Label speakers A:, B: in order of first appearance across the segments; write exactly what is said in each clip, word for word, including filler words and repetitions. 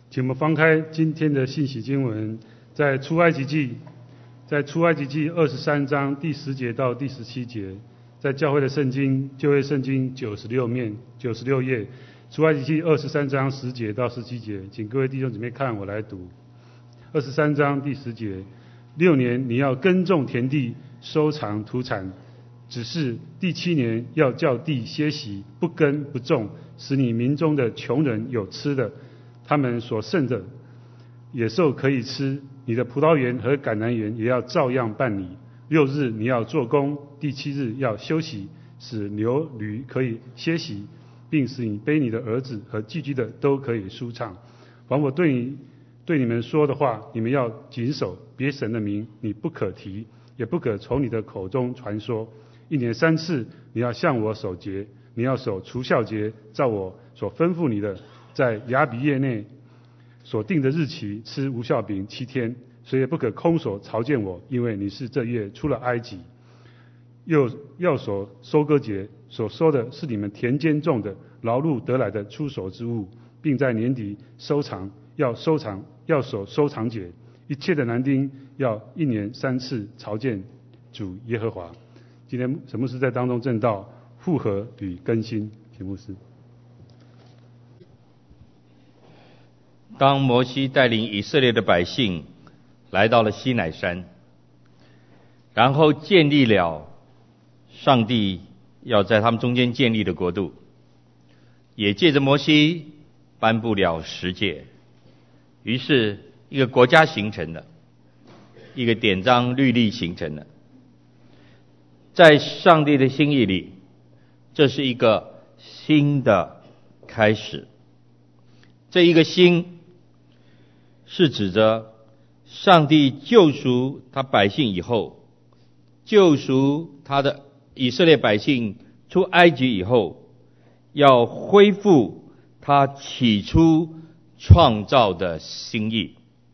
A: 请我们翻开今天的信息经文，在出埃及记，在出埃及记二十三章第十节到第十七节，在教会的圣经旧约圣经九十六面九十六页，出埃及记二十三章十节到十七节，请各位弟兄姊妹看，我来读。二十三章第十节，六年你要耕种田地，收藏土产，只是第七年要叫地歇息，不耕不种，使你民中的穷人有吃的，他们所剩的野兽可以吃，你的葡萄园和橄榄园也要照样办理。六日你要做工，第七日要休息，使牛驴可以歇息，并使你背你的儿子和寄居的都可以舒畅。凡我对你对你们说的话，你们要谨守，别神的名你不可提，也不可从你的口中传说。一年三次你要向我守节，你要守除酵节，照我所吩咐你的，在亚比月内所定的日期吃无酵饼七天，谁也不可空手朝见我，因为你是这月出了埃及。又要守收割节，所收的是你们田间种的劳碌得来的出手之物，并在年底收藏，要收藏要守收藏节。一切的男丁要一年三次朝见主耶和华。今天沈牧师在当中证道复合与更新，请牧师。
B: 当摩西带领以色列的百姓来到了西乃山，然后建立了上帝要在他们中间建立的国度，也借着摩西颁布了十诫，于是一个国家形成了，一个典章律例形成了。在上帝的心意里，这是一个新的开始。这一个新是指着上帝救赎他百姓以后，救赎他的以色列百姓出埃及以后，要恢复他起初创造的心意。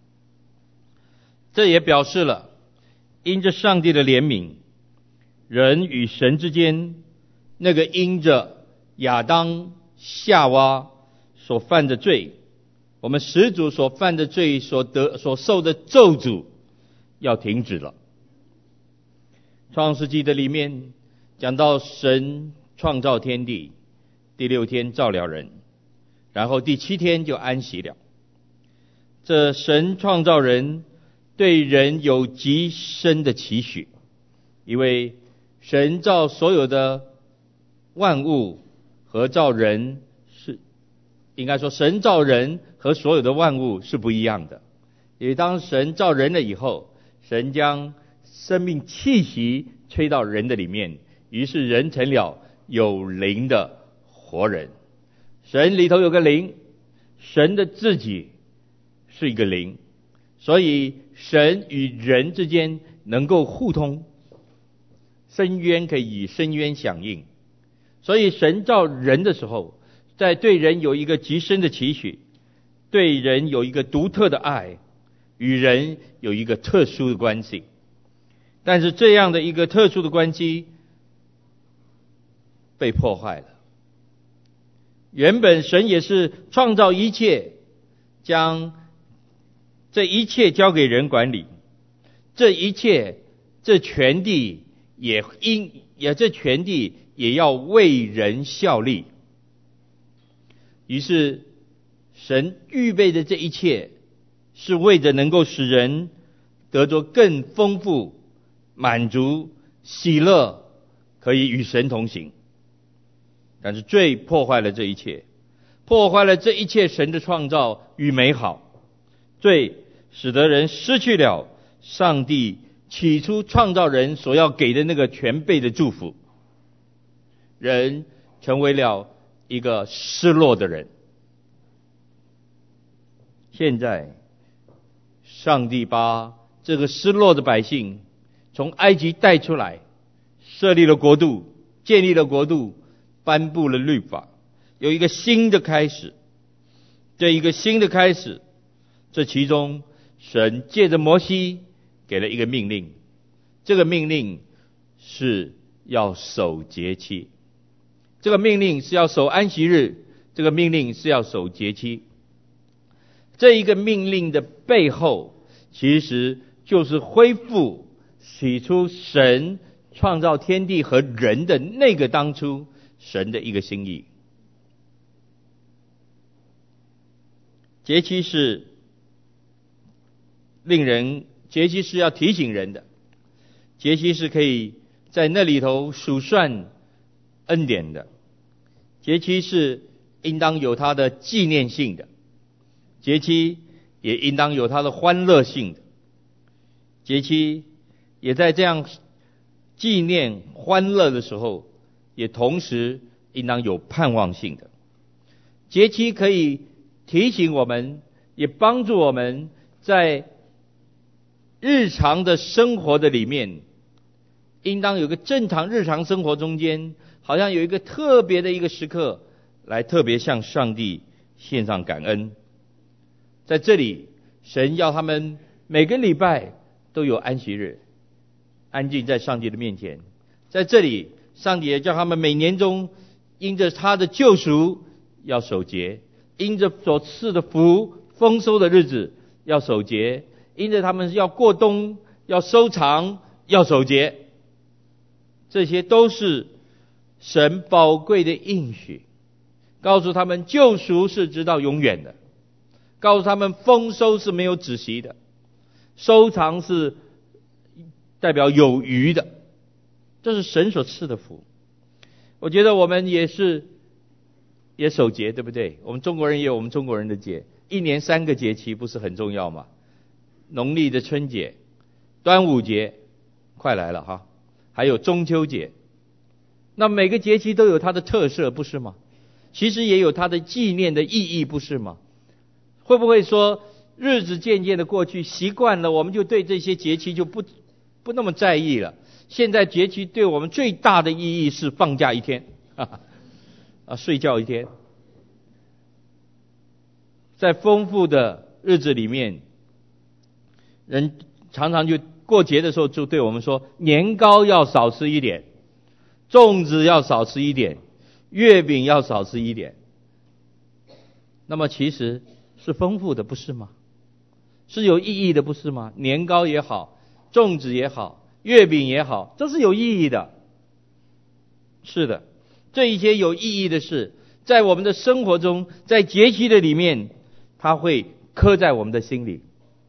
B: 这也表示了因着上帝的怜悯，人与神之间那个因着亚当夏娃所犯的罪，我们始祖所犯的罪所得所受的咒诅要停止了。创世纪的里面讲到神创造天地，第六天造了人，然后第七天就安息了。这神创造人对人有极深的期许，因为神造所有的万物和造人是，应该说神造人和所有的万物是不一样的。因为当神造人了以后，神将生命气息吹到人的里面，于是人成了有灵的活人。神里头有个灵，神的自己是一个灵，所以神与人之间能够互通，深渊可以与深渊响应。所以神造人的时候，在对人有一个极深的期许，对人有一个独特的爱，与人有一个特殊的关系。但是这样的一个特殊的关系被破坏了。原本神也是创造一切，将这一切交给人管理，这一切这全地也因也这全地也要为人效力。于是神预备的这一切是为着能够使人得着更丰富、满足、喜乐，可以与神同行。但是罪破坏了这一切，破坏了这一切神的创造与美好。罪使得人失去了上帝起初创造人所要给的那个全备的祝福，人成为了一个失落的人。现在上帝把这个失落的百姓从埃及带出来，设立了国度，建立了国度，颁布了律法，有一个新的开始。这一个新的开始，这其中神借着摩西给了一个命令，这个命令是要守节期，这个命令是要守安息日，这个命令是要守节期。 这一个命令的背后，其实就是恢复起初神创造天地和人的那个当初神的一个心意。节期是令人，节期是要提醒人的，节期是可以在那里头数算恩典的，节期是应当有它的纪念性的，节期也应当有它的欢乐性的，节期也在这样纪念欢乐的时候，也同时应当有盼望性的。节期可以提醒我们，也帮助我们在日常的生活的里面，应当有个正常日常生活中间，好像有一个特别的一个时刻，来特别向上帝献上感恩。在这里，神要他们每个礼拜都有安息日，安静在上帝的面前。在这里，上帝也叫他们每年中因着他的救赎要守节，因着所赐的福丰收的日子要守节，因着他们要过冬要收藏要守节，这些都是神宝贵的应许，告诉他们救赎是直到永远的，告诉他们丰收是没有止息的，收藏是代表有余的，这是神所赐的福。我觉得我们也是也守节，对不对？我们中国人也有我们中国人的节，一年三个节期不是很重要吗？农历的春节、端午节快来了哈，还有中秋节。那每个节期都有它的特色，不是吗？其实也有它的纪念的意义，不是吗？会不会说日子渐渐的过去，习惯了，我们就对这些节期就不不那么在意了？现在节期对我们最大的意义是放假一天，哈哈啊，睡觉一天。在丰富的日子里面，人常常就过节的时候就对我们说，年糕要少吃一点，粽子要少吃一点，月饼要少吃一点。那么其实是丰富的，不是吗？是有意义的，不是吗？年糕也好，粽子也好，月饼也好，这是有意义的。是的，这一些有意义的事，在我们的生活中，在节期的里面，它会刻在我们的心里。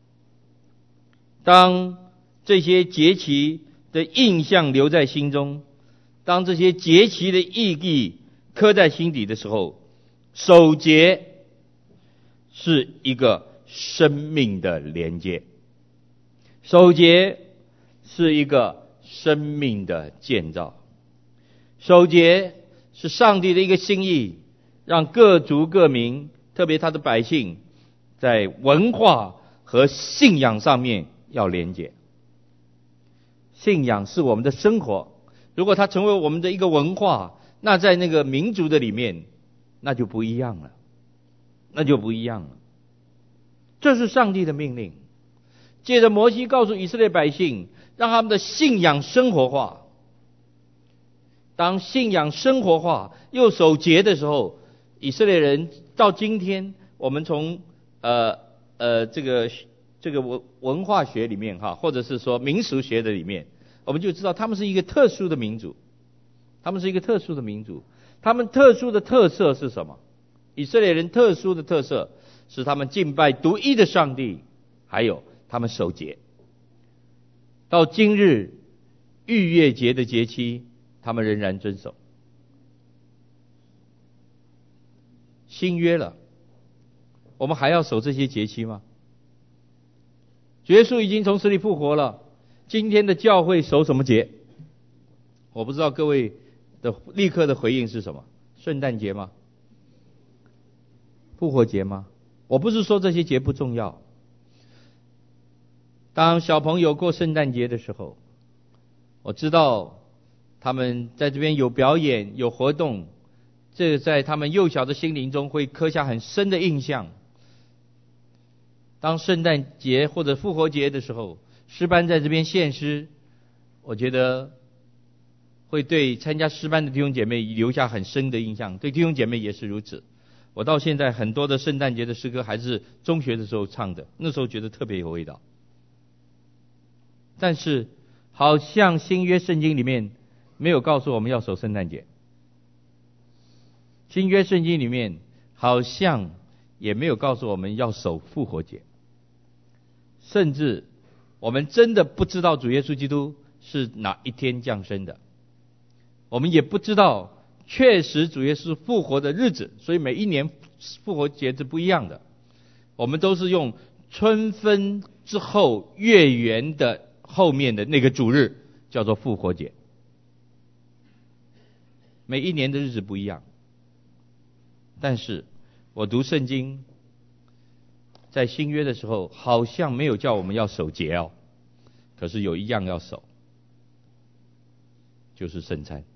B: 当这些节期的印象留在心中，当这些节期的意义刻在心底的时候，守节是一个生命的连接，守节是一个生命的建造，守节是上帝的一个心意，让各族各民，特别他的百姓，在文化和信仰上面要连结。信仰是我们的生活，如果它成为我们的一个文化，那在那个民族的里面，那就不一样了，那就不一样了。这是上帝的命令，借着摩西告诉以色列百姓，让他们的信仰生活化。当信仰生活化又守节的时候，以色列人到今天，我们从呃呃这个这个文文化学里面哈，或者是说民俗学的里面，我们就知道他们是一个特殊的民族，他们是一个特殊的民族，他们特殊的特色是什么？以色列人特殊的特色是他们敬拜独一的上帝，还有他们守节。到今日逾越节的节期，他们仍然遵守。新约了，我们还要守这些节期吗？耶稣已经从死里复活了，今天的教会守什么节？我不知道各位的立刻的回应是什么？圣诞节吗？复活节吗？我不是说这些节不重要。当小朋友过圣诞节的时候，我知道他们在这边有表演有活动，这个在他们幼小的心灵中会刻下很深的印象。当圣诞节或者复活节的时候，诗班在这边献诗，我觉得会对参加诗班的弟兄姐妹留下很深的印象，对弟兄姐妹也是如此。 我到现在很多的圣诞节的诗歌还是中学的时候唱的，那时候觉得特别有味道。但是好像新约圣经里面没有告诉我们要守圣诞节，新约圣经里面好像也没有告诉我们要守复活节，甚至我们真的不知道主耶稣基督是哪一天降生的，我们也不知道确实主耶稣复活的日子，所以每一年复活节是不一样的。我们都是用春分之后月圆的后面的那个主日叫做复活节，每一年的日子不一样。但是我读圣经在新约的时候好像没有叫我们要守节哦，可是有一样要守，就是圣餐，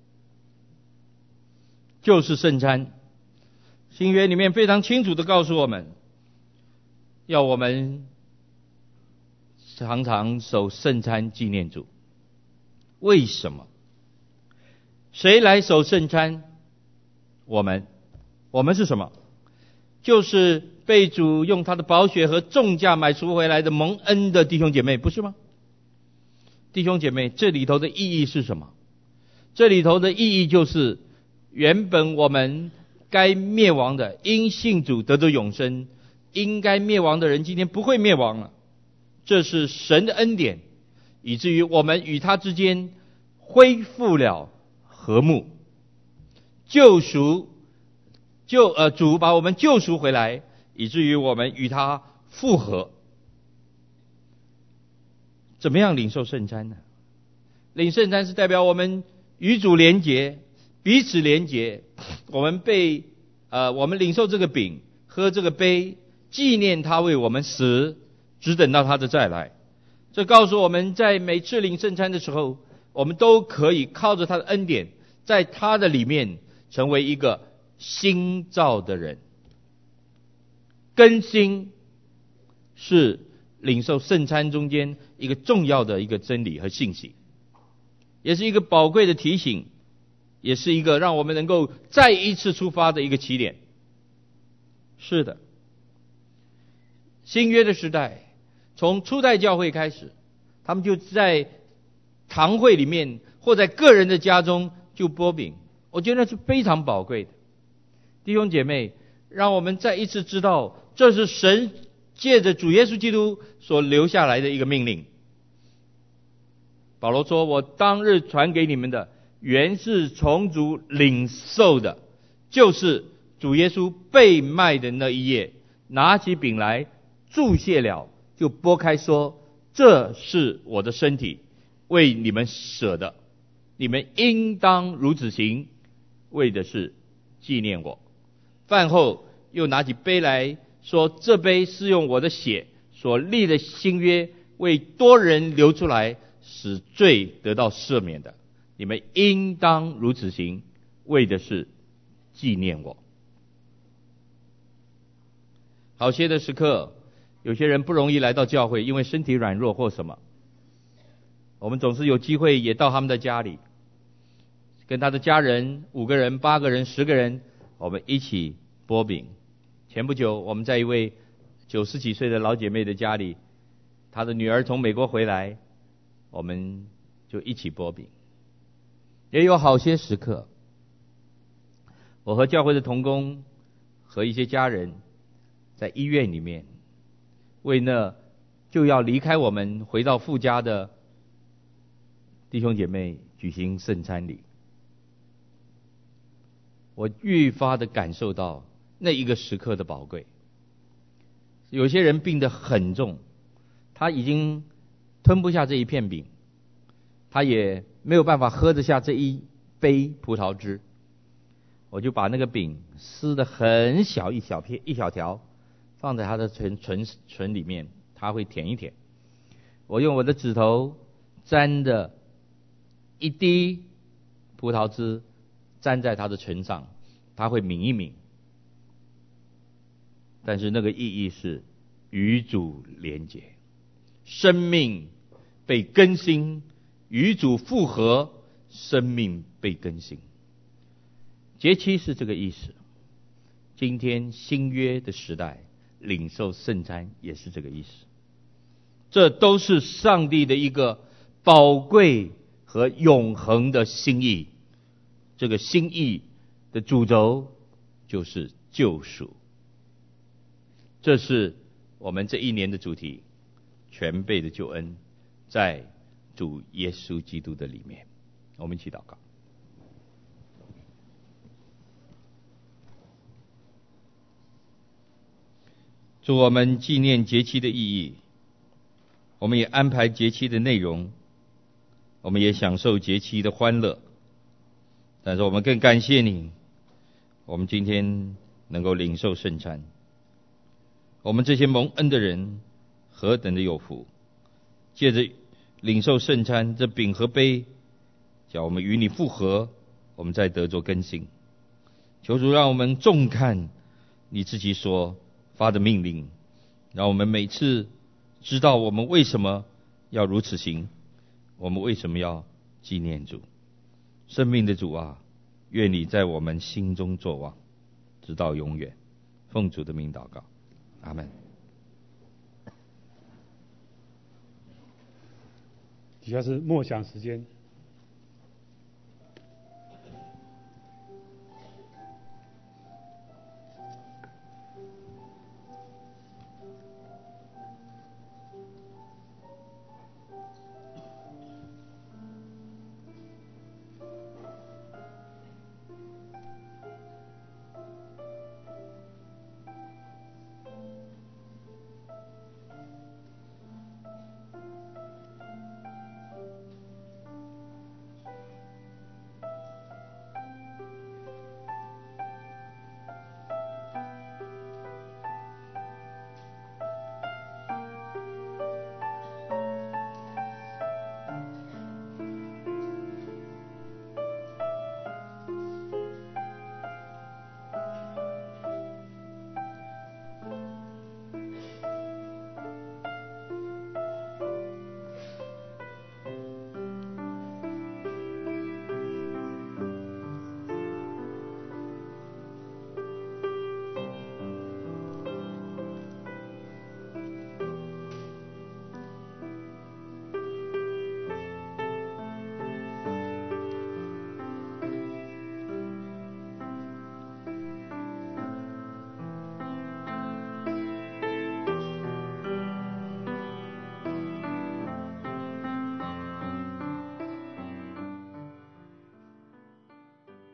B: 就是圣餐。新约里面非常清楚地告诉我们，要我们常常守圣餐纪念主。为什么？谁来守圣餐？我们。我们是什么？就是被主用他的宝血和重价买赎回来的蒙恩的弟兄姐妹，不是吗？弟兄姐妹，这里头的意义是什么？这里头的意义就是，原本我们该灭亡的，因信主得着永生，应该灭亡的人今天不会灭亡了。这是神的恩典，以至于我们与他之间恢复了和睦，救赎救呃主把我们救赎回来，以至于我们与他复合。怎么样领受圣餐呢？领圣餐是代表我们与主连结，彼此连结。我们被呃我们领受这个饼，喝这个杯，纪念他为我们死，只等到他的再来。这告诉我们，在每次领圣餐的时候，我们都可以靠着他的恩典，在他的里面成为一个新造的人。更新是领受圣餐中间一个重要的一个真理和信息，也是一个宝贵的提醒，也是一个让我们能够再一次出发的一个起点。是的，新约的时代，从初代教会开始，他们就在堂会里面或在个人的家中就擘饼，我觉得那是非常宝贵的。弟兄姐妹，让我们再一次知道，这是神借着主耶稣基督所留下来的一个命令。保罗说，我当日传给你们的，原是从主领受的，就是主耶稣被卖的那一夜，拿起饼来祝谢了，就拨开说，这是我的身体，为你们舍的，你们应当如此行，为的是纪念我。饭后又拿起杯来说，这杯是用我的血所立的新约，为多人流出来，使罪得到赦免的，你们应当如此行，为的是纪念我。好些的时刻，有些人不容易来到教会，因为身体软弱或什么，我们总是有机会也到他们的家里，跟他的家人五个人八个人十个人，我们一起擘饼。前不久我们在一位九十几岁的老姐妹的家里，她的女儿从美国回来，我们就一起擘饼。也有好些时刻，我和教会的同工和一些家人在医院里面，为那就要离开我们回到父家的弟兄姐妹举行圣餐礼。我愈发的感受到那一个时刻的宝贵。有些人病得很重，他已经吞不下这一片饼，他也没有办法喝得下这一杯葡萄汁，我就把那个饼撕得很小一小片一小条，放在他的唇唇唇里面，他会舔一舔。我用我的指头沾着一滴葡萄汁，沾在他的唇上，他会抿一抿。但是那个意义是与主连结，生命被更新，与主复合，生命被更新。节期是这个意思， 今天新约的时代，领受圣餐也是这个意思。这都是上帝的一个宝贵和永恒的心意。这个心意的主轴就是救赎。这是我们这一年的主题，全备的救恩在主耶稣基督的里面。我们一起祷告。主，我们纪念节期的意义，我们也安排节期的内容，我们也享受节期的欢乐。但是我们更感谢你，我们今天能够领受圣餐。我们这些蒙恩的人何等的有福，借着领受圣餐这饼和杯，叫我们与你复合，我们再得着更新。求主让我们重看你自己所发的命令，让我们每次知道我们为什么要如此行，我们为什么要纪念主。生命的主啊，愿你在我们心中作王，直到永远。奉主的名祷告，阿们。
A: 底下是默想时间。